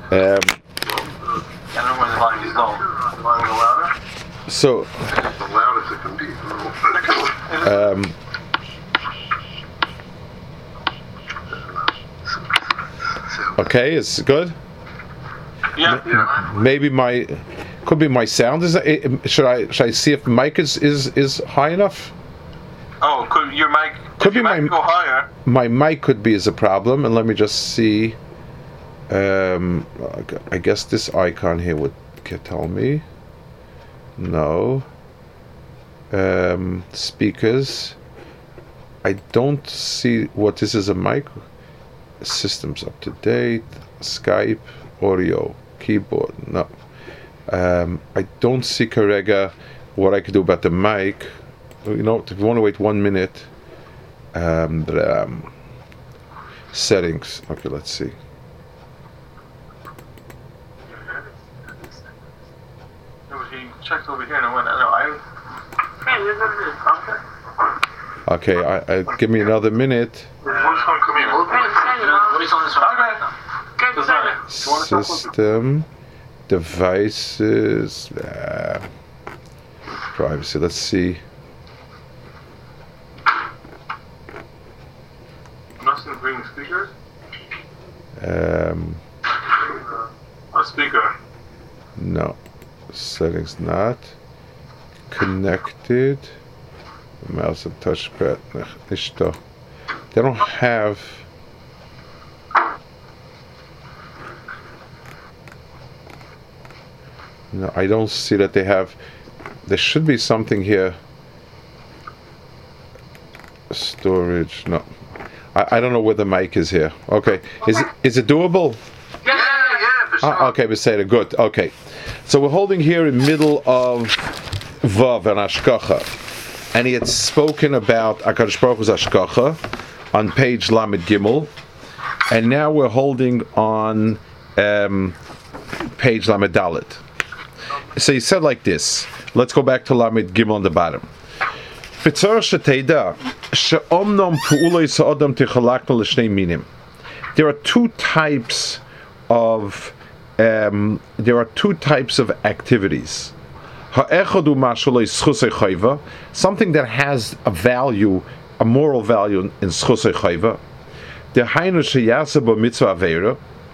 I don't know where the volume is low. The volume go louder? So, The loudest it can be. okay, it's good. Yeah. Maybe could be my sound. Should I see if the mic is high enough? Oh, could your mic? Could be mic go higher. My mic could be as a problem, and let me just see. I guess this icon here would tell me. No. Speakers. I don't see what this is a mic. Systems up to date. Skype, audio, keyboard. No. I don't see Karega what I could do about the mic. You know, if you want to wait 1 minute. Settings. Okay, let's see. He checked over here and I went, Okay, give me another minute. System, devices, privacy. Let's see. Mustn't bring speakers? A speaker. No. Settings not. Connected. Mouse and touchpad. They don't have. No, I don't see that they have. There should be something here. Storage. No. I don't know where the mic is here. Okay. Is it doable? Yeah, for sure. Okay, we say it. Good. Okay. So we're holding here in middle of Vav and Ashkacha. And he had spoken about HaKadosh Baruch Hu's Ashkacha on page Lamed Gimel. And now we're holding on page Lamed Dalet. So he said like this. Let's go back to Lamed Gimel on the bottom. There are two types of activities. Something that has a value, a moral value in schusay chayva. The hainu sheyasa bo mitzvah aveira.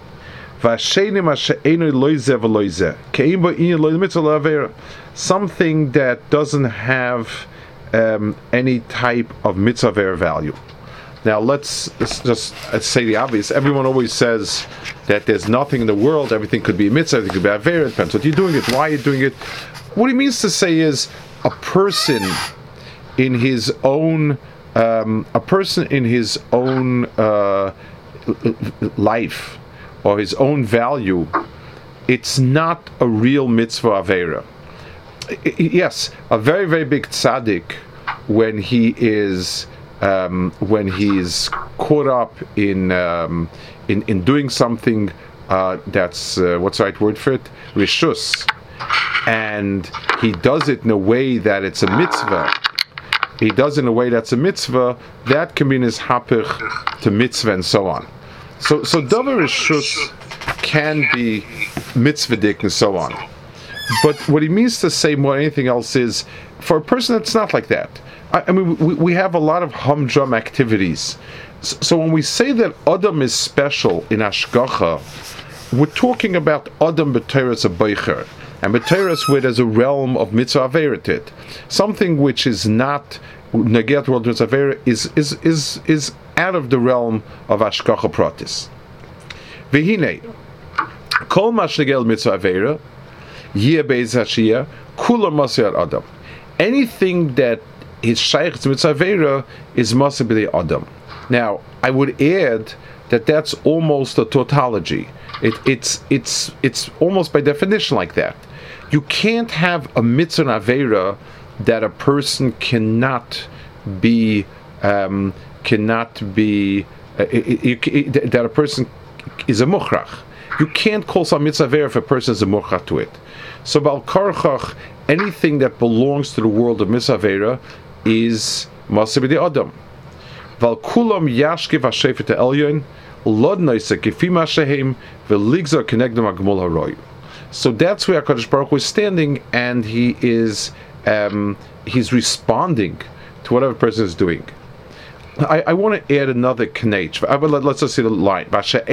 Something that doesn't have any type of mitzvah value. Now let's just say the obvious. Everyone always says that there's nothing in the world, everything could be a mitzvah, everything could be avera, it depends what you're doing it, why you're doing it. What he means to say is a person in his own life or his own value, it's not a real mitzvah avera. Yes, a very, very big tzaddik, when he's caught up in doing something that's what's the right word for it? Rishus, and he does it in a way that it's a mitzvah. He does it in a way that's a mitzvah. That can be in his hapich to mitzvah and so on. So davar rishus can be mitzvahdik and so on. But what he means to say more than anything else is, for a person that's not like that. I mean, we have a lot of humdrum activities. So when we say that Adam is special in Ashgacha, we're talking about Adam b'teres a beicher, and b'teres where there's a realm of mitzvah averatit. Something which is not neget world mitzvah avera is out of the realm of Ashgacha pratis. V'hinei, kol mash negel mitzvah avera, yeh beis hashiyah, kula masir Adam. Anything that his shaykh to mitzvah avera is masir b'dei Adam. Now, I would add that that's almost a tautology. It's almost by definition like that. You can't have a mitzvah avera that a person cannot be that a person is a mukhrach. You can't call some mitzvah avera if a person is a mukhrach to it. So bal karchach, anything that belongs to the world of mitzvah avera is masir b'dei Adam. Val kulam yashkiv hashefet elyon lod noise kifima shehem veligzar kenegdom agmul haroy. So that's where HaKadosh Baruch Hu is standing, and he is he's responding to whatever person is doing. I want to add another knech. Let's just see the line.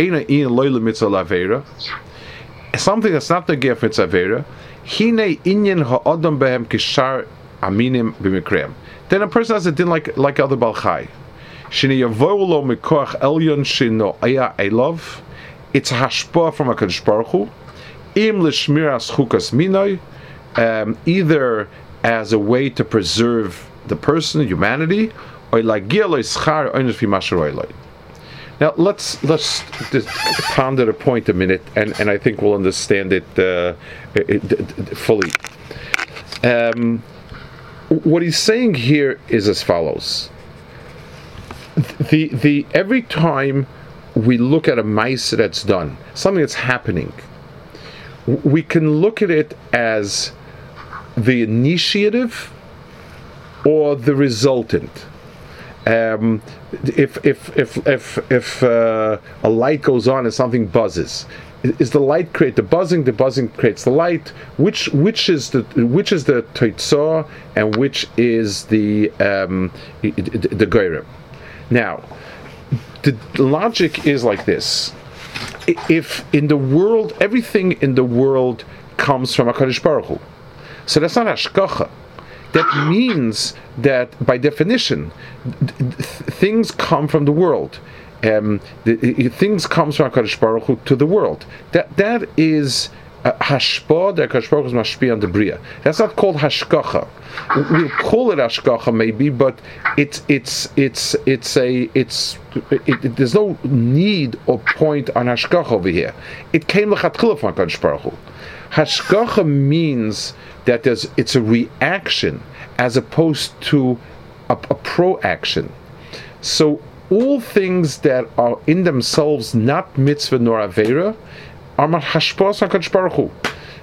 Something that's not the gift mitzvah avera. Hine inyan ha'adam behem kishar aminim b'mikrem. Then a person has a din like other balchai. Shini yavohu lo mikoach elyon shino aya elov. It's a hashpah from HaKadosh Baruch Hu. Im l'shmiras chukas minoi, either as a way to preserve the person, humanity, or lagia lo ischar oinus fi masharoi loi. Now let's just ponder the point a minute, and I think we'll understand it fully. What he's saying here is as follows: the every time we look at a ma'aseh that's done, something that's happening, we can look at it as the initiative or the resultant. If a light goes on and something buzzes, is the light create the buzzing? The buzzing creates the light. Which is the toitzah and which is the goyrem? Now, the logic is like this. If in the world, everything in the world comes from HaKadosh Baruch Hu, so that's not hashgacha. That means that by definition, things come from the world. Things come from HaKadosh Baruch Hu to the world. That is hashpah. That HaKadosh Baruch Hu is mashpia on the bria. That's not called hashgacha. We'll call it hashgacha maybe, but there's no need or point on hashgacha over here. It came lechatchila from HaKadosh Baruch Hu. Hashgacha means that it's a reaction as opposed to a proaction. So all things that are in themselves not mitzvah nor avera are hashpah HaKadosh Baruch Hu.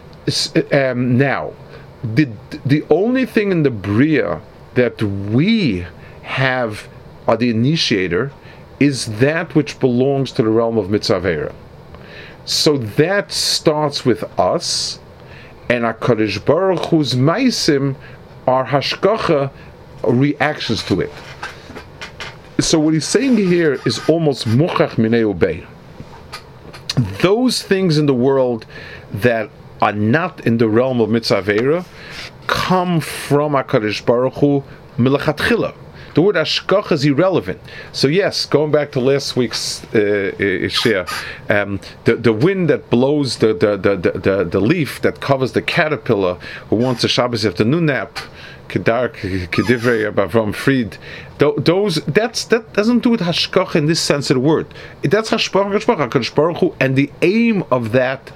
Now, the only thing in the bria that we have, or the initiator, is that which belongs to the realm of mitzvah avera. So that starts with us, and HaKadosh Baruch Hu's ma'asim are hashgacha, reactions to it. So what he's saying here is almost muchach minei ubei. Those things in the world that are not in the realm of mitzvah avera come from HaKadosh Baruch Hu milachatchila. The word hashgacha is irrelevant. So yes, going back to last week's share, the wind that blows the leaf that covers the caterpillar who wants a Shabbos afternoon nap, Kedivrei Avram Fried, that doesn't do it hashgacha in this sense of the word. That's HaKadosh Baruch Hu, and the aim of that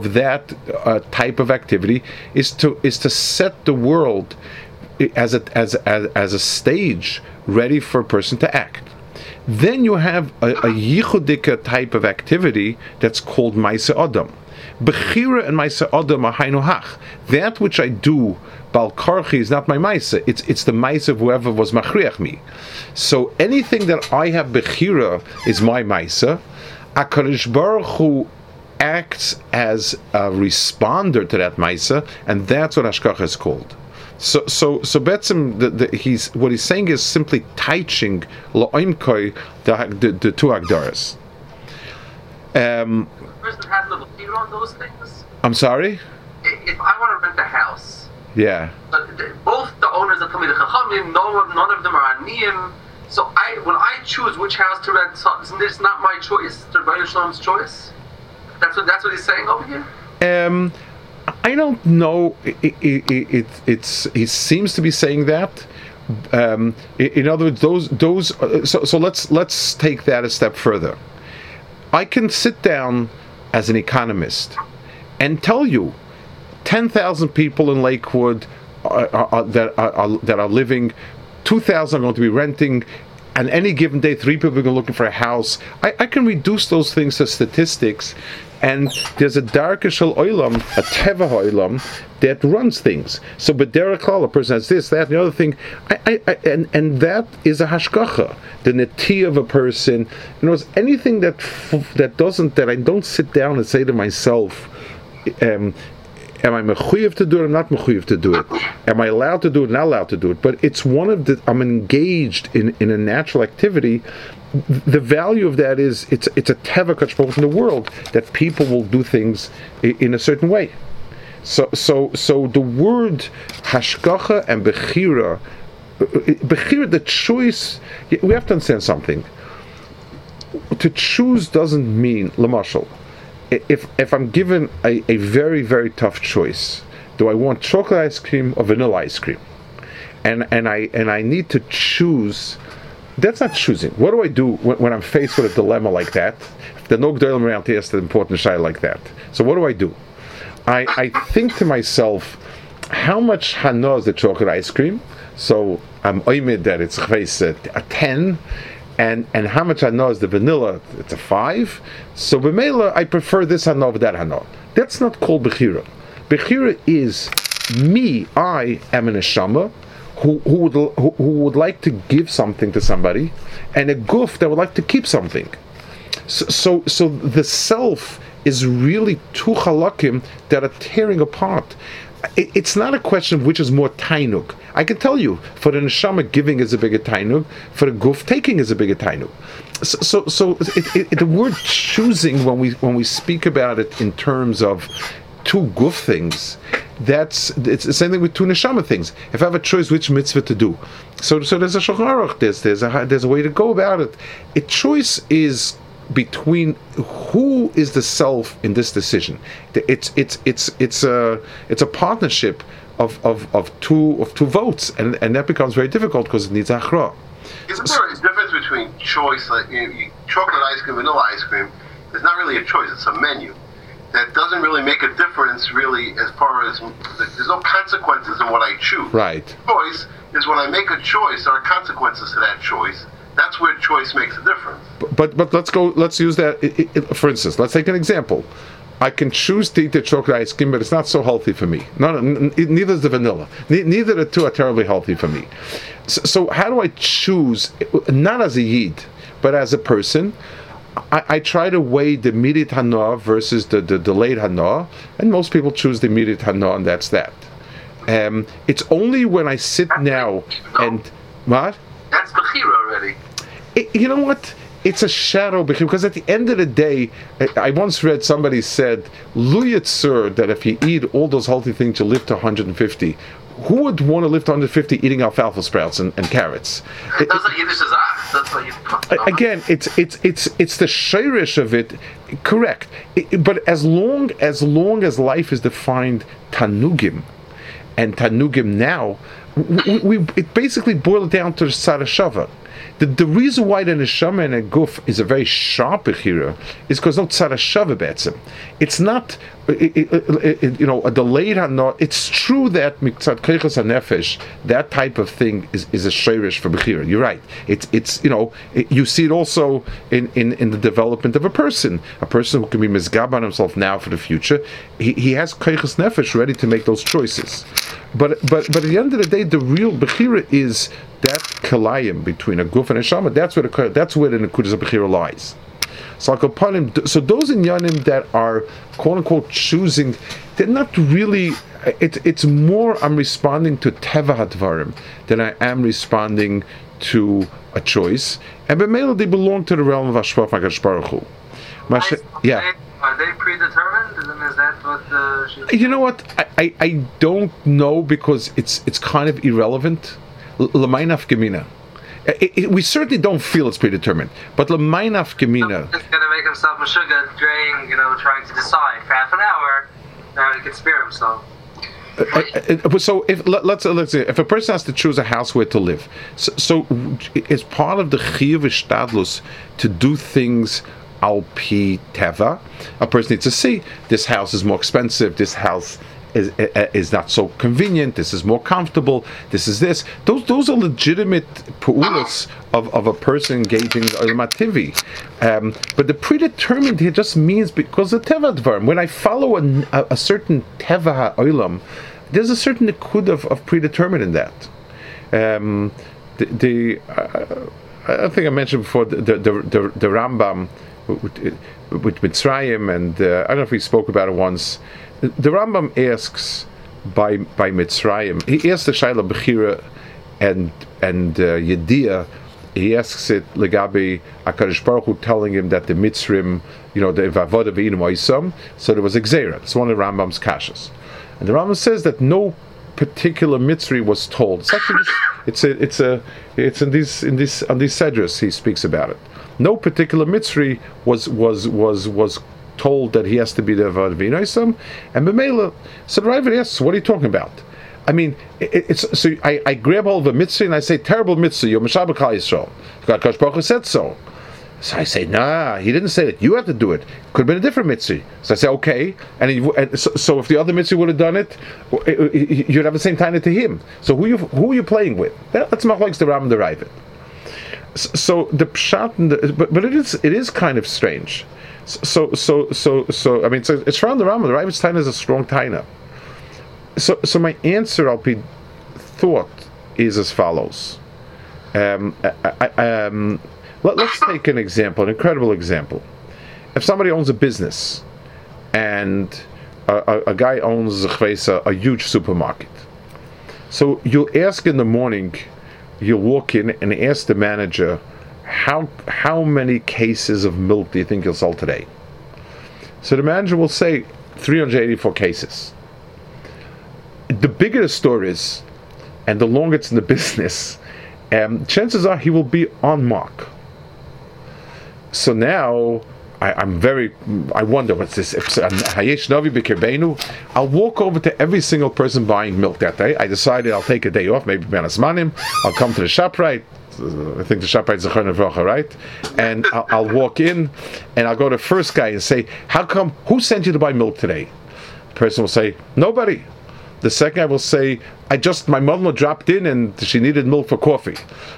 type of activity is to set the world as a stage ready for a person to act. Then you have a yichudika type of activity that's called Maaseh Adam. Bechira and Maaseh Adam are hainu hach. That which I do bal karchi is not my Maaseh. It's the Maaseh of whoever was machriach me. So anything that I have bechira is my Maaseh. HaKadosh Baruch Hu acts as a responder to that Maaseh, and that's what hashgacha is called. So Betzim, what he's saying is simply teaching la'oimkoi the two agdaras. The person has no bechira on those things. I'm sorry? If I want to rent a house, yeah. Both the owners that tell me the chachamim, none of them are aniyim. So when I choose which house to rent, isn't this not my choice? The Rebbeinu Shalom's choice. That's what he's saying over here. I don't know. He seems to be saying that. In other words, those. So let's take that a step further. I can sit down as an economist and tell you, 10,000 people in Lakewood that are living, 2,000 are going to be renting, on any given day, 3 people are looking for a house. I can reduce those things to statistics, and there's a darkeshel oilam, a teva oilam, that runs things. So, b'derech klal, a person has this, that, and the other thing, and that is a hashgacha, the neti of a person. Anything that I don't sit down and say to myself, am I mechuyev to do it? I'm not mechuyev to do it. Am I allowed to do it? Not allowed to do it. But it's I'm engaged in a natural activity. The value of that is it's a teva kachpol in the world that people will do things in a certain way. So the word hashgacha and bechira, the choice. We have to understand something. To choose doesn't mean lamashal. If I'm given a very, very tough choice, do I want chocolate ice cream or vanilla ice cream? And I need to choose. That's not choosing. What do I do when I'm faced with a dilemma like that? The no gdolim around here is the important shy like that. So what do? I think to myself, how much hana is the chocolate ice cream? So I'm oimid that it's a 10. And how much hana is the vanilla? It's a 5. So b'meila, I prefer this hana over that hana. That's not called bechira. Bechira is me. I am an neshama who would like to give something to somebody, and a guf that would like to keep something. So the self is really two halakim that are tearing apart. It's not a question of which is more tainug. I can tell you, for the neshama, giving is a bigger tainug. For the guf, taking is a bigger tainug. So the word choosing, when we speak about it in terms of two guf things, it's the same thing with two neshama things. If I have a choice which mitzvah to do, so there's a shulchan aruch, there's a way to go about it. A choice is between who is the self in this decision. It's a partnership of two votes, and that becomes very difficult because it needs achra. Isn't there a difference between choice, like chocolate ice cream, vanilla ice cream? It's not really a choice; it's a menu. That doesn't really make a difference, really, as far as there's no consequences in what I choose. Right. Choice is when I make a choice, there are consequences to that choice. That's where choice makes a difference. But let's use that. For instance, let's take an example. I can choose to eat the chocolate ice cream, but it's not so healthy for me. Neither is the vanilla. Neither the two are terribly healthy for me. So how do I choose, not as a yid, but as a person? I try to weigh the immediate hana versus the delayed hana, and most people choose the immediate hana, and that's that. It's only when I sit now and what? That's bechira already. You know what? It's a shadow, because at the end of the day, I once read somebody said, "Lu yitzur," that if you eat all those healthy things, you live to 150. Who would want to live to 150 eating alfalfa sprouts and carrots? That's what Yiddish is. That's what you. Again, it's the shirish of it, correct? But as long as life is defined tanugim, and tanugim now, it basically boiled down to the tzarashava. The reason why the neshama and a guf is a very sharp bechira is because no tzarashava betzim. It's not, a delayed hana. It's true that miktzat keichas hanefesh, that type of thing is a shirish for bechira. You're right. It's you see it also in the development of a person who can be mizgab on himself now for the future. He has keichas nefesh ready to make those choices. But at the end of the day, the real bechira is that kalayim between a guf and a shama. That's where the nekudas of bechira lies. So those inyanim that are quote unquote choosing, they're not really. It's more I'm responding to teva hadvarim than I am responding to a choice. And b'meila they belong to the realm of Hashpach Hakadosh Baruch Hu. Yeah. Are they predetermined? Is that what You know what? I don't know, because it's kind of irrelevant. L'maynaf gemina. We certainly don't feel it's predetermined, but l'maynaf gemina. He's going to make himself meshuggah, trying to decide for half an hour. Now he can spare himself. So let's say if a person has to choose a house where to live, so it's part of the chiyuv shtadlus to do things al pi teva. A person needs to see this house is more expensive. This house is not so convenient. This is more comfortable. This is this. Those are legitimate pu'ulas of a person engaging in olam hativi. But the predetermined here just means because the teva dvarim. When I follow a certain teva ha'olam, there's a certain nikud of predetermined in that. I think I mentioned before the Rambam with Mitzrayim, and I don't know if we spoke about it once. The Rambam asks by Mitzrayim. He asks the Shaila Bechira and Yediyah. He asks it legabi HaKadosh Baruch Hu telling him that the Mitzrim, the Vavoda V'Inum Oisam, so there was a Gzeira. It's one of the Rambam's kashas. And the Rambam says that no particular Mitzri was told. It's actually it's in these on these sedras he speaks about it. No particular Mitzri was told that he has to be the Vavoda V'Inum Oisam, and B'meila. So the Ravid asks, what are you talking about? I mean, so I grab hold of a mitzvah and I say, terrible mitzvah, you're Meshabeh Klal Yisrael. Kadosh Baruch Hu said so. So I say, nah, he didn't say that. You have to do it. Could have been a different mitzvah. So I say, okay. So if the other mitzvah would have done it, you'd have the same time to him. So who are you playing with? That's machlokes the Ram and the Ravid. So the pshat, but it is kind of strange. So I mean, so it's around the Ram and the Ravid's taina is a strong taina. So my answer, I'll be thought, is as follows. Let's take an example, an incredible example. If somebody owns a business, and a guy owns a huge supermarket, so you'll ask in the morning, you'll walk in and ask the manager, how many cases of milk do you think you'll sell today? So the manager will say 384 cases. The bigger the store is, and the longer it's in the business, chances are he will be on mark. So now, I wonder what's this. I'll walk over to every single person buying milk that day. I decided I'll take a day off, maybe Benasmanim. I'll come to the ShopRite. I think the ShopRite's a Zechon Avrocha, right? And I'll walk in, and I'll go to the first guy and say, "How come? Who sent you to buy milk today?" The person will say, "Nobody." The second guy will say, my mother dropped in and she needed milk for coffee.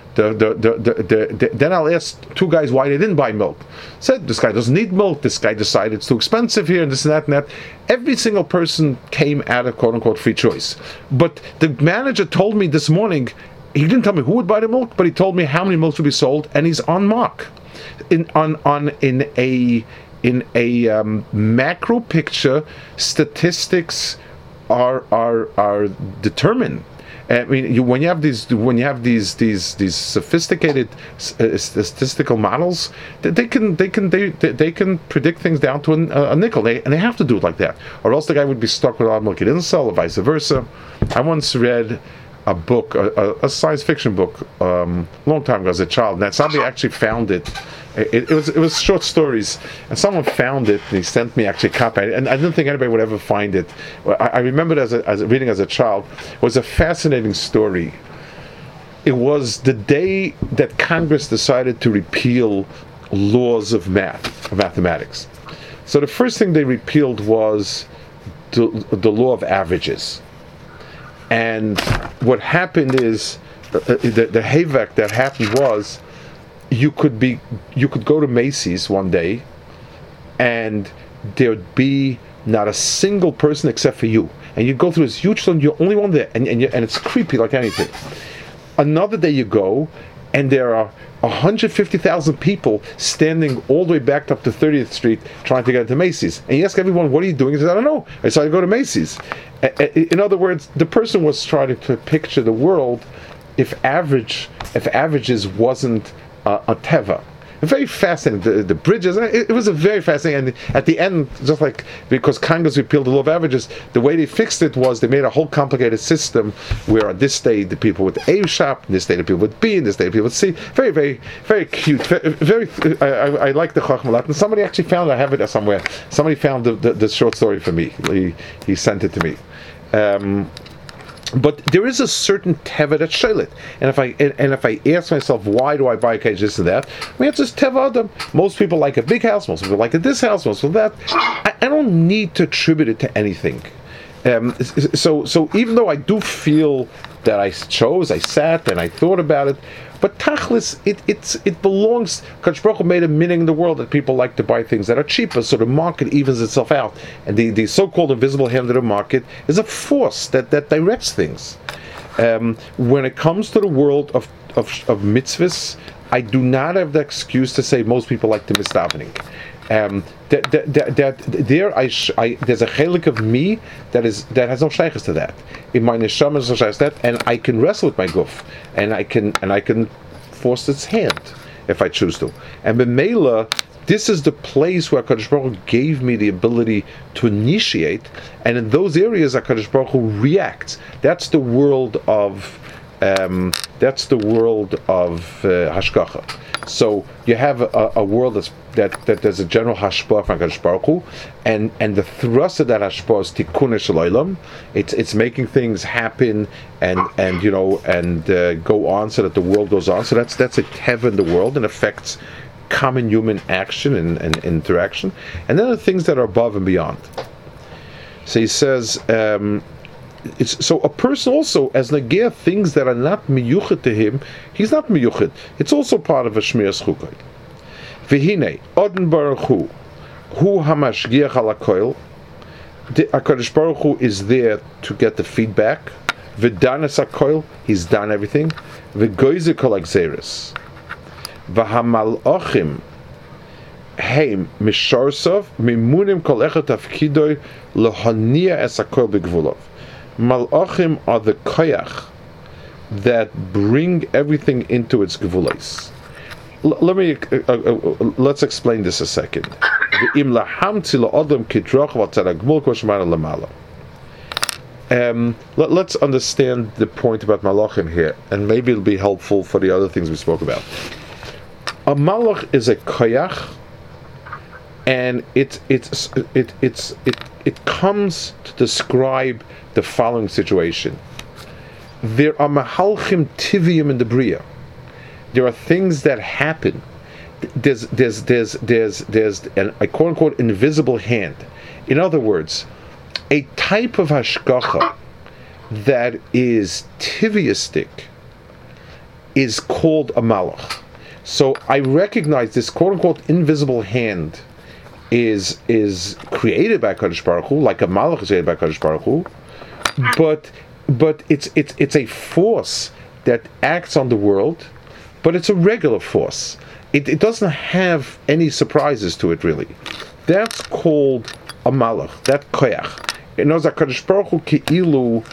Then I'll ask two guys why they didn't buy milk. Said, this guy doesn't need milk, this guy decided it's too expensive here, and this and that and that. Every single person came at a quote-unquote free choice. But the manager told me this morning, he didn't tell me who would buy the milk, but he told me how many milks would be sold, and he's on mark. In a macro picture, statistics are determined. I mean, when you have these sophisticated statistical models, they can predict things down to a nickel. And they have to do it like that, or else the guy would be stuck with a lot of milk he didn't sell, or vice versa. I once read a book, a science fiction book, long time ago as a child. And somebody actually found it. It was short stories, and someone found it, and he sent me actually a copy. And I didn't think anybody would ever find it. I remember it as reading as a child. It was a fascinating story. It was the day that Congress decided to repeal laws of mathematics. So the first thing they repealed was the law of averages. And what happened is the hayvek that happened was you could go to Macy's one day, and there would be not a single person except for you, and you go through this huge store, and you're the only one there, and it's creepy like anything. Another day you go, and there are 150,000 people standing all the way back up to 30th Street trying to get into Macy's. And you ask everyone, what are you doing? He says, I don't know. I decided to go to Macy's. In other words, the person was trying to picture the world if averages wasn't a teva. Very fascinating. The bridges, it was a very fascinating. And at the end, just like because Congress repealed the law of averages, the way they fixed it was they made a whole complicated system where on this day the people with A shop, this day the people with B, and this day the people with C. Very, very, very cute. Very. I like the Chacham a lot. And somebody actually found, I have it somewhere. Somebody found the short story for me. He sent it to me. But there is a certain teva that's shaylit, and if I ask myself why do I buy a cage this and that, my answer is teva adam. Most people like a big house, most people like this house, most people that. I don't need to attribute it to anything. So even though I do feel that I sat and I thought about it, but tachlis, it belongs. Kadosh Baruch Hu made a meaning in the world that people like to buy things that are cheaper, so the market evens itself out, and the so-called invisible hand of the market is a force that directs things. When it comes to the world of mitzvahs, I do not have the excuse to say most people like to miss davening. There's a chelik of me that has no shaykhs to that. In my neshama is no shaykhs to that, and I can wrestle with my guf, and I can force its hand if I choose to. And b'meila, this is the place where HaKadosh Baruch Hu gave me the ability to initiate, and in those areas HaKadosh Baruch Hu reacts. That's the world of hashgacha. So you have a world that there's a general hashpah from HaKadosh Baruch Hu, and the thrust of that hashpah is tikkun shel olam. It's making things happen and go on so that the world goes on. So that's a teva in the world and affects common human action and interaction. And then the things that are above and beyond. So he says. So a person also, as Nagir, things that are not miyuchet to him, he's not miyuchet. It's also part of a shmiras chukay. V'hinei, Odin Baruch Hu hamashgiach ala koil. HaKadosh Baruch Hu is there to get the feedback. V'danas hakoil, he's done everything. V'goyze kol hagzeres. V'hamalachim heim misharsov mimunim kol echet tafkidoy lohania es hakoil b'gvulov. Malachim are the koyach that bring everything into its gevulos. Let's explain this a second. Let's understand the point about malachim here, and maybe it'll be helpful for the other things we spoke about. A malach is a koyach, and it comes to describe the following situation. There are mahalchim tiviyim in the bria. There are things that happen. There's an a quote unquote invisible hand. In other words, a type of hashgacha that is tiviistic is called a malach. So I recognize this quote unquote invisible hand is created by HaKadosh Baruch Hu, like a malach is created by HaKadosh Baruch Hu, but it's a force that acts on the world, but it's a regular force. It doesn't have any surprises to it, really. That's called a malach, that koyach. It knows that HaKadosh Baruch Hu ki'ilu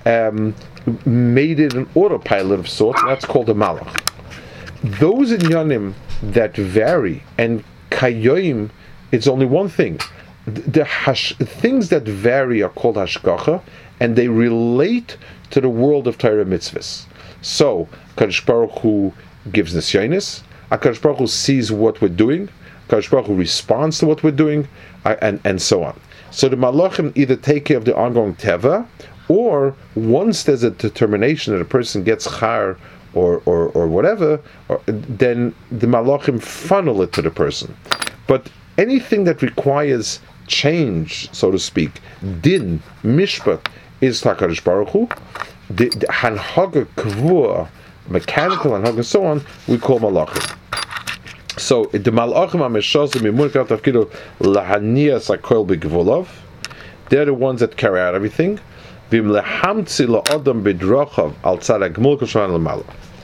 made it an autopilot of sorts, and that's called a malach. Those inyanim that vary, and kayoim, it's only one thing. The things that vary are called hashgacha, and they relate to the world of Torah mitzvahs. So, HaKadosh Baruch Hu gives nisyonis, HaKadosh Baruch Hu sees what we're doing, HaKadosh Baruch Hu responds to what we're doing, and so on. So the malachim either take care of the ongoing teva, or once there's a determination that a person gets char or whatever, then the malachim funnel it to the person. But anything that requires change, so to speak, din, mishpat, is HaKadosh Baruch Hu. The hanhaga kvua, mechanical hanhaga, and so on, we call malachim. So the malachim ameshazim imunkat tafkidu lahanias hakoil b'gvulav. They're the ones that carry out everything. Vim lehamtzi la'adam b'drachav al tzad hagmul k'shavan l'mala.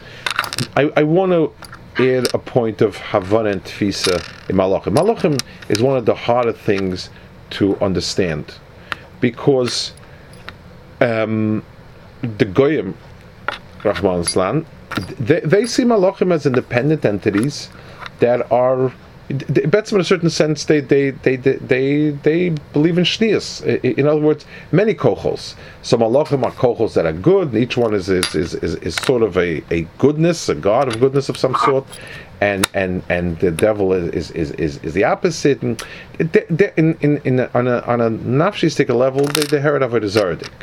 I want to add a point of Havana and Tfisa in Malachim. Malachim is one of the harder things to understand, because the Goyim, Rahman Islam, they see Malachim as independent entities that are, in a certain sense, they believe in shnias. In other words, many kochos. Some malachim are kochos that are good, and each one is sort of a goodness, a god of goodness of some sort, and the devil is the opposite. And on a nafshistic level, they heard of it as Zaradik.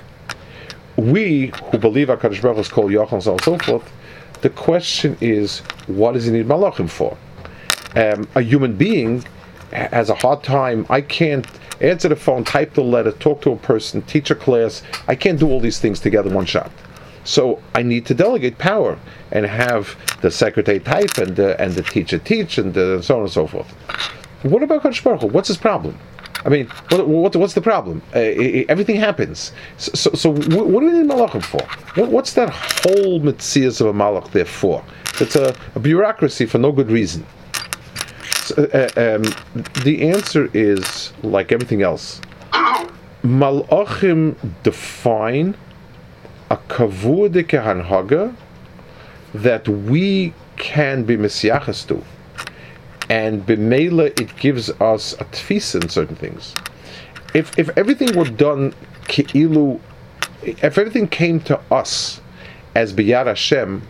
We who believe HaKadosh Baruch Hu is called Yochel and so on and so forth, the question is, what does he need malachim for? A human being has a hard time. I can't answer the phone, type the letter, talk to a person, teach a class. I can't do all these things together in one shot. So I need to delegate power and have the secretary type and the teacher teach and so on and so forth. What about Kadosh Baruch Hu? What's his problem? I mean, what's the problem? Everything happens. So what do we need Malachim for? What's that whole Metzias of a Malach there for? It's a bureaucracy for no good reason. So, the answer is, like everything else, Malachim define a kavudike hanhaga that we can be mesiachas to, and b'meila it gives us a tfisa in certain things. If everything were done keilu, if everything came to us as b'yad Hashem,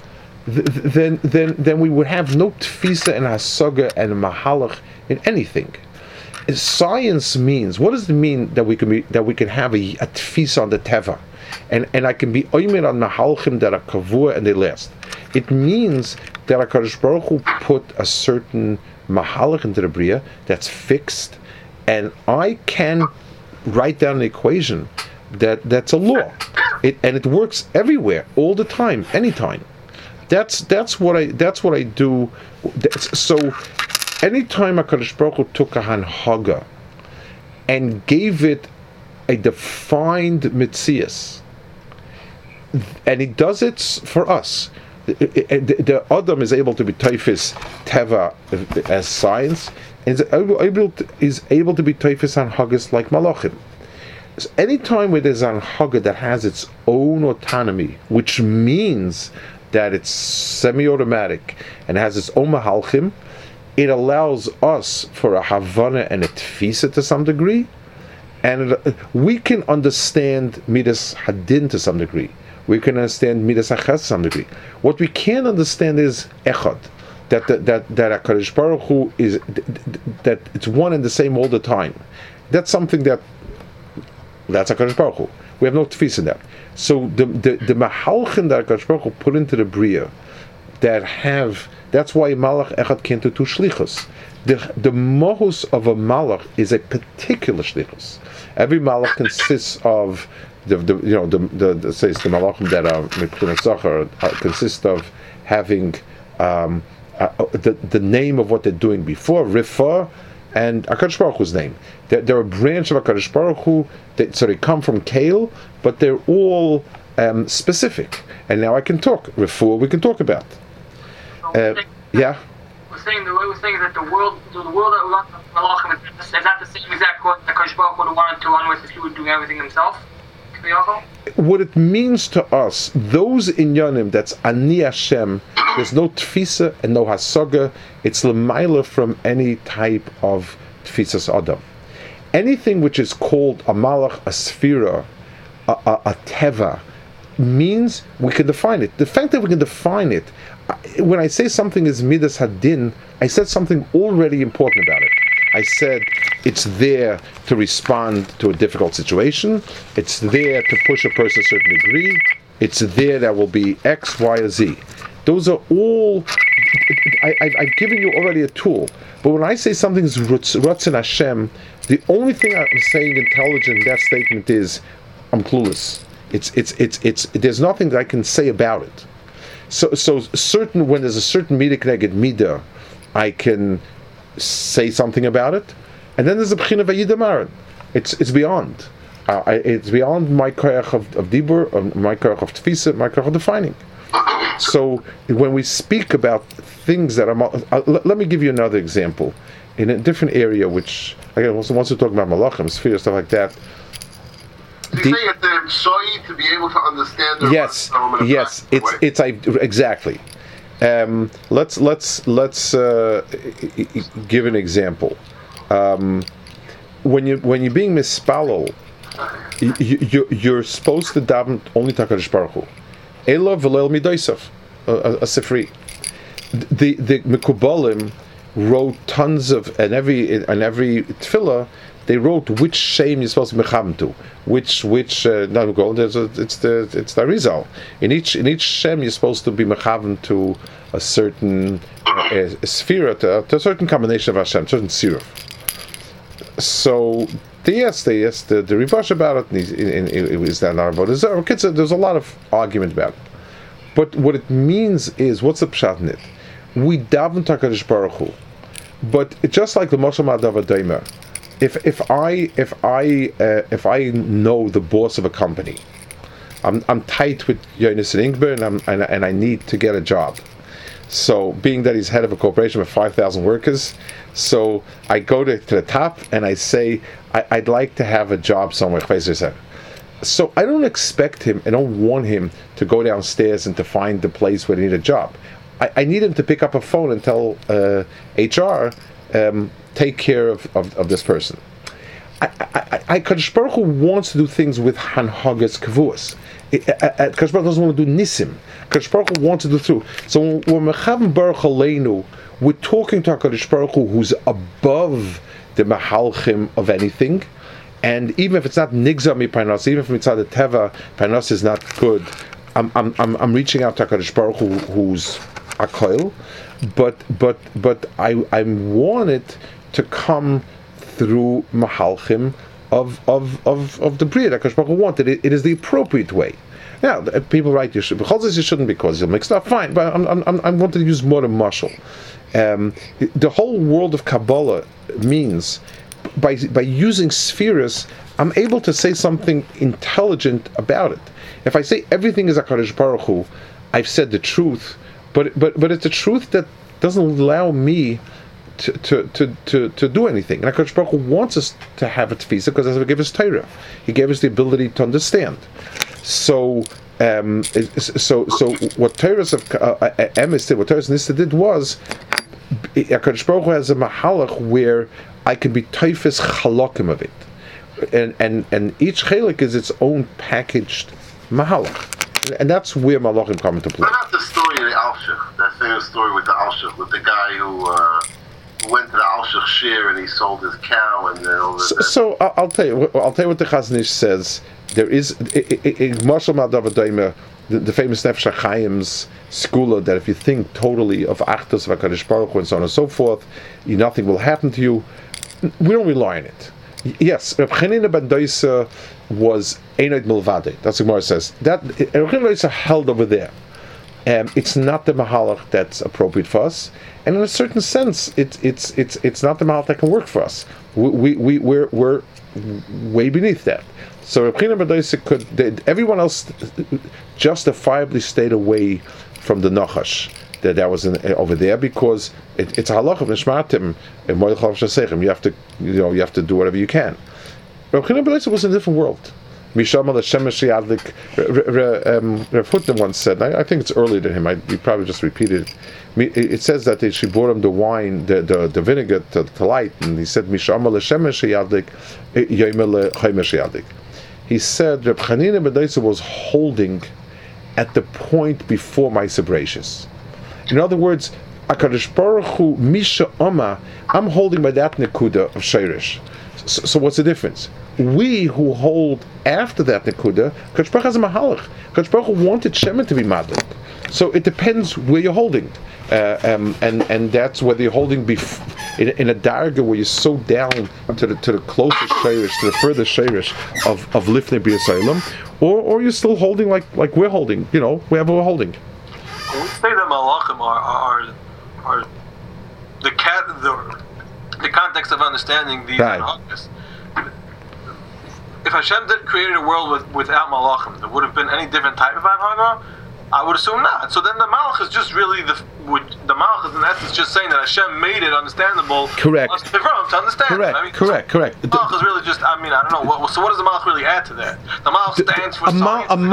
then we would have no tfisa and hasaga and mahalach in anything. Science means, what does it mean that we can have a tfisa on the teva? And I can be oimer on mahalchim that are kavua and they last. It means that HaKadosh Baruch Hu put a certain mahalach into the bria that's fixed, and I can write down an equation that's a law. And it works everywhere, all the time, anytime. That's what I do. So anytime HaKadosh Baruch Hu took a hanhaga and gave it a defined mitzias, and he does it for us. The Adam is able to be teifis teva as science, and is able to be teifis hanhagas like malachim. So anytime where there's an hanhaga that has its own autonomy, which means that it's semi-automatic and has its own mahalchim, it allows us for a havana and a tfisa to some degree, and we can understand midas hadin to some degree. We can understand midas achas to some degree. What we can't understand is echad, that HaKadosh Baruch Hu is that it's one and the same all the time. That's something that's HaKadosh Baruch Hu. We have no tefis in that. So the mahalchim that HaKadosh Baruch Hu put into the bria, that's why malach echad can't do two shlichus. The mohus of a malach is a particular shlichus. Every malach consists of the malachim that are mipchunat zachar consist of having the name of what they're doing before Rifah and HaKadosh Baruch Hu's name. They're a branch of HaKadosh Baruch Hu. So they come from Kale, but they're all specific. And now I can talk Rifah. We can talk about. Yeah. We're saying that the world that we want Malachim is not the same exact what the HaKadosh Baruch Hu would have wanted to run with if he was doing everything himself. What it means to us, those inyanim, that's Ani Hashem, there's no tfisa and no hasaga, it's l'mayla from any type of tfisas adam. Anything which is called a malach, a sphira, a teva, means we can define it. The fact that we can define it, when I say something is midas hadin, I said something already important about it. I said it's there to respond to a difficult situation. It's there to push a person a certain degree. It's there that will be X, Y, or Z. Those are all. I've given you already a tool. But when I say something is Ratzon Hashem, the only thing I'm saying intelligent in that statement is I'm clueless. It's there's nothing that I can say about it. So certain, when there's a certain midah connected midah, I can say something about it, and then there's a b'china v'yidamaran. It's beyond. It's beyond my koyach of dibur, my koyach of tefisa, my koyach of defining. So when we speak about things that are, let me give you another example in a different area, which again, once we talk about malachim, sphere, stuff like that. You say it's the soy to be able to understand the yes, it's exactly. Let's give an example. When you're being mispalel, you're supposed to daven only to HaKadosh Baruch Hu. Ela v'leil midosef, a sifri. The Mekubalim wrote tons of, and every tefillah they wrote which shame you're supposed to mechavim to, which it's the Arizal. In each shem you're supposed to be mechavim to a certain Sphira to a certain combination of Hashem, certain Siruf. So they asked the Rivash about it, and is that not about it? There's a lot of argument about it. But what it means is, what's the pshat in it? We daven to HaKadosh Baruch Hu, but just like the Moshe Madav Adaimer, if I know the boss of a company, I'm tight with Jonas and Ingber, and I need to get a job. So, being that he's head of a corporation with 5,000 workers, so I go to the top and I say, I'd like to have a job somewhere. So I don't expect him, I don't want him to go downstairs and to find the place where they need a job. I need him to pick up a phone and tell HR, take care of this person. Kadosh Baruch Hu wants to do things with Hanhagas Kavus. Kadosh Baruch Hu doesn't want to do Nisim. Kadosh Baruch Hu wants to do through. So when we're Mechaven Baruch Aleinu, we're talking to HaKadosh Baruch Hu, who's above the Mahalchim of anything. And even if it's not Nigza mi Parnas, even if it's not the Teva, Parnas is not good, I'm reaching out to HaKadosh Baruch Hu, who's Akoil, but I want it to come through Mahalchim of the Bria that HaKadosh Baruch Hu wanted. It is the appropriate way. Now, people write you shouldn't because you'll mix up. Fine, but I wanted to use more than mashal. The whole world of Kabbalah means by using spheres, I'm able to say something intelligent about it. If I say everything is HaKadosh Baruch Hu, I've said the truth, but it's a truth that doesn't allow me to do anything. And HaKadosh Baruch Hu wants us to have a tefisa because that's what he gave us Torah. He gave us the ability to understand. So what Torah's Emes did, what Torah's Nista did was, HaKadosh Baruch Hu has a mahalach where I can be taifis chalakim of it, and each chalik is its own packaged mahalach, and that's where malachim come into play. What about the story of the Alshich? That famous story with the Alshich, with the guy who went to the Alshich shir and he sold his cow, and then all that. So I'll tell you what the Chazon Ish says. There is Mashal Madav Adaimer, the famous Nefesh HaChaim's skula, that if you think totally of Achtos of HaKadosh Baruch Hu and so on and so forth, nothing will happen to you. We don't rely on it. Yes, Reb Chanina ben Doisa was Einod Milvade. That's what Gemara says. That Reb Chanina ben Doisa held over there. It's not the mahalach that's appropriate for us, and in a certain sense, it's not the mahalach that can work for us. We're way beneath that. So Reb Chanina ben Doisa everyone else justifiably stayed away from the Nachash that was over there, because it's a halach of nishmatim and moed chalav shasechem. You have to do whatever you can. Reb Chanina ben Doisa was in a different world. Misham al Shemesh Yadlik. Rav Hutner once said, I think it's earlier than him. He probably just repeated it. It says that she brought him the wine, the vinegar to light, and he said Misham al Shemesh Yadlik, Yoimel Chaimesh Yadlik. He said Reb Chanina ben Doisa was holding at the point before my Bereshis. In other words, HaKadosh Baruch Hu Misha Oma, I'm holding by that nekuda of Sheirish. So what's the difference? We who hold after that nekuda, HaKadosh Baruch Hu has a mahalach. HaKadosh Baruch Hu wanted Shemin to be madlik. So it depends where you're holding, and that's whether you're holding in a darga where you're so down to the closest Sheirish, to the furthest Sheirish of Lifnei B'Yisraelim, or you're still holding like we're holding. Wherever we're holding. When we say that malachim are the context of understanding these halachas. If Hashem did create a world without malachim, there would have been any different type of anhaga? I would assume not. So then the malach is just really the malach is in essence just saying that Hashem made it understandable. Correct. To understand. Correct. The malach is really just. I don't know. So what does the malach really add to that? The malach stands for science. A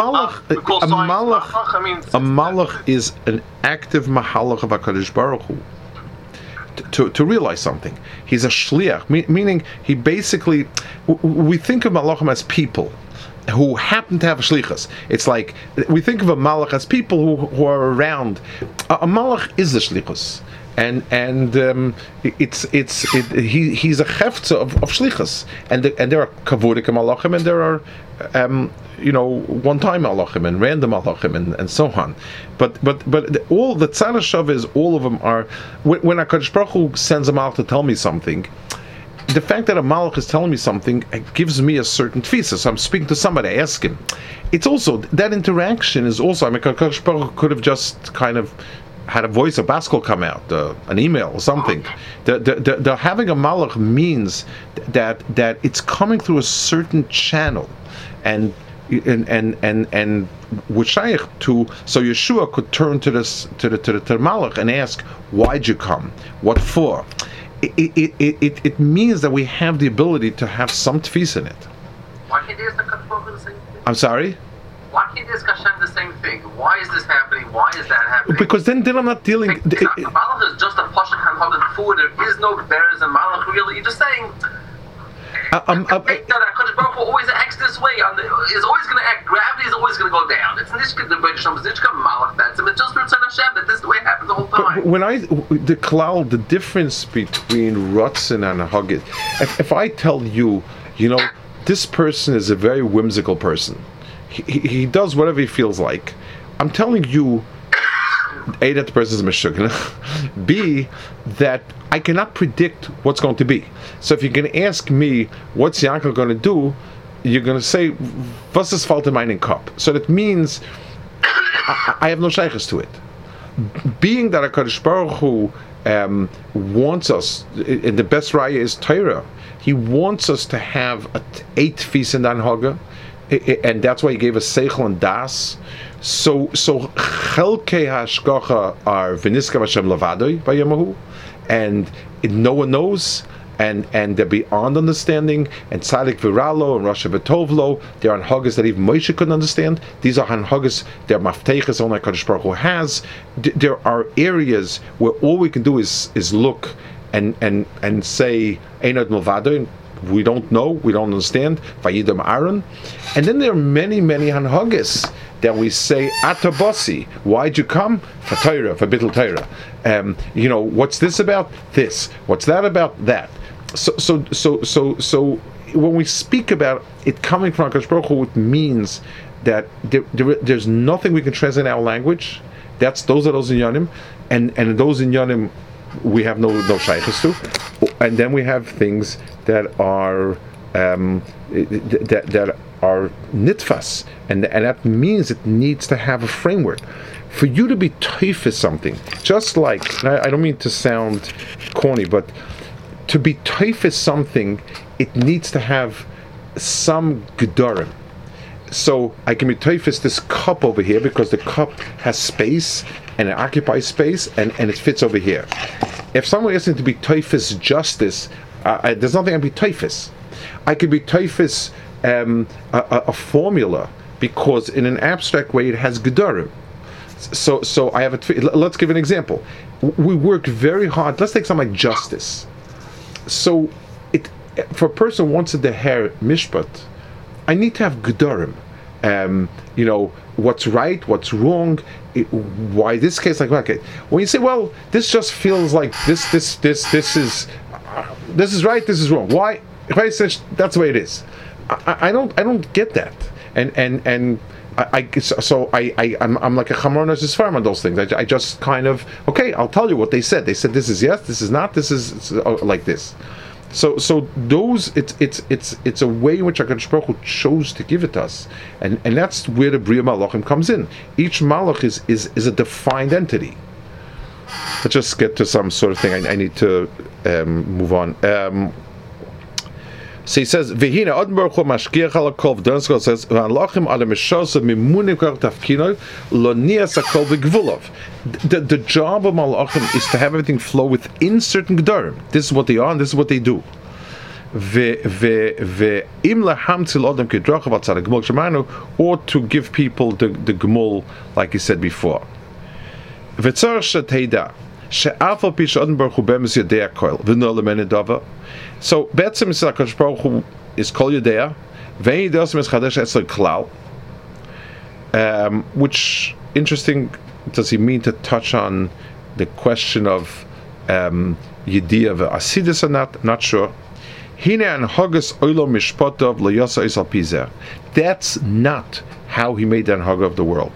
malach is an active mahalach of HaKadosh Baruch Hu. To realize something, he's a shliach, meaning he basically. We think of malachim as people who happen to have shlichus. It's like we think of a malach as people who are around. A malach is the shlichus. and he's a hefza of shlichus, and there are kavudik malachim, and there are one-time malachim and random malachim and so on, but all the tzad hashav is all of them are when HaKadosh Baruch Hu sends a malach to tell me something. The fact that a malach is telling me something gives me a certain tefisa. So I'm speaking to somebody, I ask him. It's also, that interaction is also, HaKadosh Baruch Hu could have just kind of had a voice of Baskel come out, an email or something. The having a malach means that it's coming through a certain channel, and Wushayich to, so Yeshua could turn to the malach and ask, why'd you come? What for? It means that we have the ability to have some tefis in it. Why can't they ask the same thing? I'm sorry? Why can't they ask Hashem the same thing? Why is this happening? Why is that happening? Because then I'm not dealing... Malach is just a pashut hanhagan food. There is no bears and malach really. You're just saying... HaKadosh Baruch Hu always acts this way. Is always going to act. Gravity is always going to go down. It's nishka the B'Yisham, it's nishka malach. It's just Ritz Hashem that this is the way it happens the whole time. But when the difference between Ratzon and Hagid, if I tell you, this person is a very whimsical person. He does whatever he feels like. I'm telling you, A, that the person is Meshuggah. B, that I cannot predict what's going to be. So if you're going to ask me, what's Yankel going to do? You're going to say, was ist fällt in meinen Kopf? So that means I have no shaykhs to it. Being that HaKadosh Baruch Hu wants us, and the best raya is Torah, he wants us to have 8 feast in Dan Haga, and that's why he gave us Seichel and Das. So Chelkei HaShgacha are V'niskav Hashem Lavadoi Vayamahu, and no one knows, and they're beyond understanding, and Tzadik Viralo and Rasha V'tovlo, they're Hanhagas that even Moshe couldn't understand. These are Hanhagas, they're Mafteiches only HaKadosh Baruch Hu has. There are areas where all we can do is look and say Einad Milvadoi. We don't know, we don't understand. Vayidam Aaron, and then there are many Hanhagas that we say Atabasi. Why'd you come? For Torah, for Bittul Torah. What's this about? This. What's that about? That. So when we speak about it coming from HaKadosh Baruch Hu, it means that there's nothing we can translate in our language. Those are those inyanim, and those inyanim we have no shaykhs to, and then we have things that are that are nitfas, and that means it needs to have a framework. For you to be toif is something, just like, I don't mean to sound corny, but to be toif is something, it needs to have some gedarim. So I can be toifus this cup over here because the cup has space and it occupies space and it fits over here. If someone asks me to be toifus justice, there's nothing I can be toifus. I could be toifus a formula because in an abstract way it has gedarim. So I have let's give an example. We work very hard. Let's take something like justice. So for a person who wants to deher mishpat, I need to have gedarim. What's right, what's wrong, why this case like that. Okay. When you say, well, this just feels like this is right, this is wrong. Why? If I say that's the way it is, I don't get that. I'm like a Chamornos farm on those things. I just kind of, okay, I'll tell you what they said. They said this is yes, this is not, this is like this. So those it's a way in which HaKadosh Baruch Hu chose to give it to us, and that's where the Bria Malachim comes in. Each Malach is a defined entity. Let's just get to some sort of thing. I need to move on. So he says, "V'hina Adon Baruch Hu mashgiach al hakol." V'Donskol says, "V'halachim al hamishos mimunim kol tafkinoi lo nias hakol v'gvulov." The job of malachim is to have everything flow within certain gedarim. This is what they are, and this is what they do. Ve'im lahamtzil adam kedrachav al tzaddik gemul shemanu, or to give people the gemul, like he said before. V'tzar sheteida she'af al pi she'adon Baruch Hu be'emes yodei hakol v'no lemene dava. So Betzim is HaKadosh Baruch Hu is Kol Yodea, Ve'en Yideosim is Chadesh Etzel Klal, which, interesting, does he mean to touch on the question of Yediyah ve'asidus or not sure. That's not how he made the Anhaga of the world.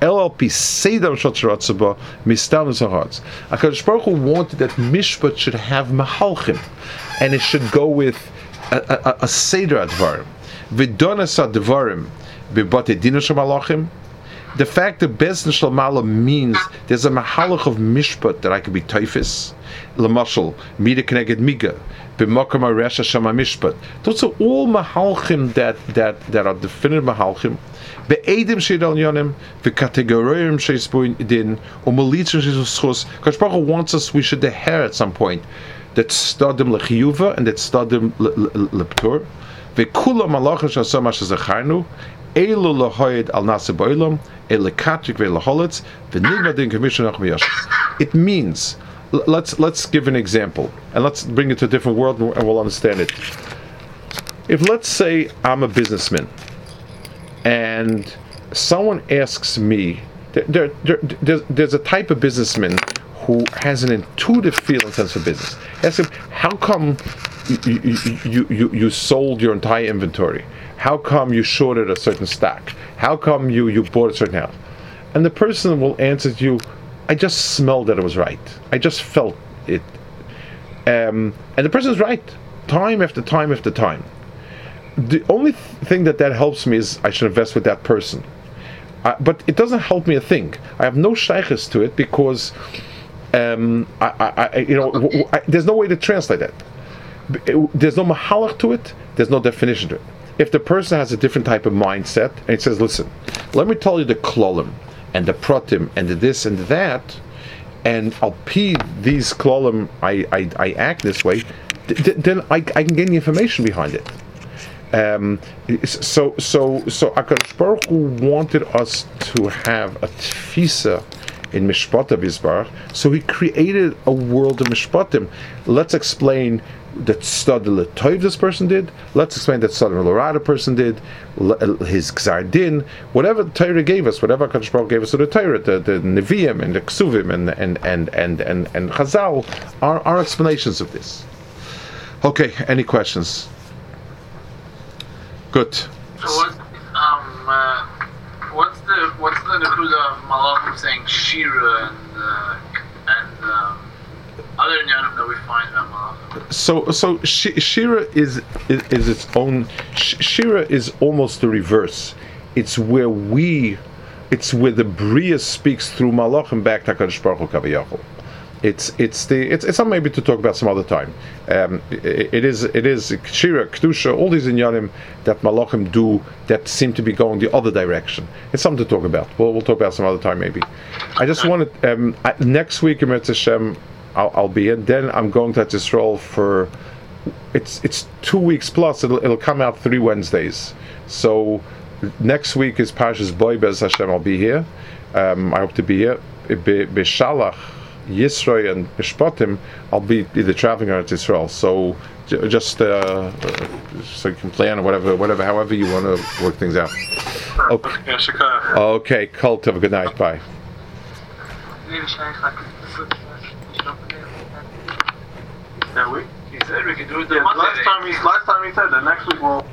HaKadosh Baruch Hu wanted that Mishpat should have Mahalchim, and it should go with a Seder Advarim. V'donas Advarim b'batei dina shel Malachim. The fact that Beis Din shel Ma'ala means there's a Mahalach of Mishpat that I could be Taifis, Lamashal, Mida Keneged Miga, B'Makom HaResha Shama Mishpat. Those are all Mahalchim that are definitive Mahalchim. Be'edim she'edal yonim, v'kategoriim she'isbuin din, u'molitzim she'zuschus. Kadosh Baruch Hu wants us, we should deher at some point, that stadim lechiyuva and that stadim leptur. V'kula malachim she'asam asher zacharnu, elu lahoyed al nase bo'ilam, elekatrik ve'laholitz, v'nigma din commission ach miyashis. It means, let's give an example, and let's bring it to a different world, and we'll understand it. If, let's say, I'm a businessman, and someone asks me, there's a type of businessman who has an intuitive feel and sense of business. Ask him, how come you sold your entire inventory? How come you shorted a certain stock? How come you bought a certain house? And the person will answer to you, I just smelled that it was right. I just felt it. And the person's right, time after time after time. The only thing that helps me is I should invest with that person, but it doesn't help me a thing. I have no shaykhs to it because there's no way to translate that. There's no mahalach to it. There's no definition to it. If the person has a different type of mindset and it says, "Listen, let me tell you the klolim and the pratim and the this and the that, and I'll pee these klolim. I act this way," then I can gain the information behind it. So HaKadosh Baruch Hu wanted us to have a tfisa in Mishpatim Yisbarach, so He created a world of Mishpatim. Let's explain that Tzad L'Toiv this person did. Let's explain that Tzad L'Ra the person did. His Gzar Din, whatever the Torah gave us, whatever HaKadosh Baruch Hu gave us to the Torah, the Nevi'im and the Ksuvim and Chazal are explanations of this. Okay, any questions? Good. So what's the Nakuda of Malachim saying Shira and other Nyanim that we find about Malachim? So Shira is its own. Shira is almost the reverse. It's where the Bria speaks through Malachim back to HaKadosh Baruch Hu Kaviyachol. It's something maybe to talk about some other time. It is Kshira, Kedusha, all these inyanim that Malachim do that seem to be going the other direction. It's something to talk about. We'll talk about some other time maybe. I just wanted next week in Eretz Hashem I'll be in. Then I'm going to Yisrael for it's 2 weeks plus. It'll come out 3 Wednesdays. So next week is Parshas Boy Bez Hashem. I'll be here. I hope to be here. Beshalach, Yisro and Mishpatim, I'll be either traveling or at Israel. So just so you can plan or whatever, however you want to work things out. Okay, Colt, have a good night. Bye. Yeah, he said we could do it. Last time he said that next week we'll.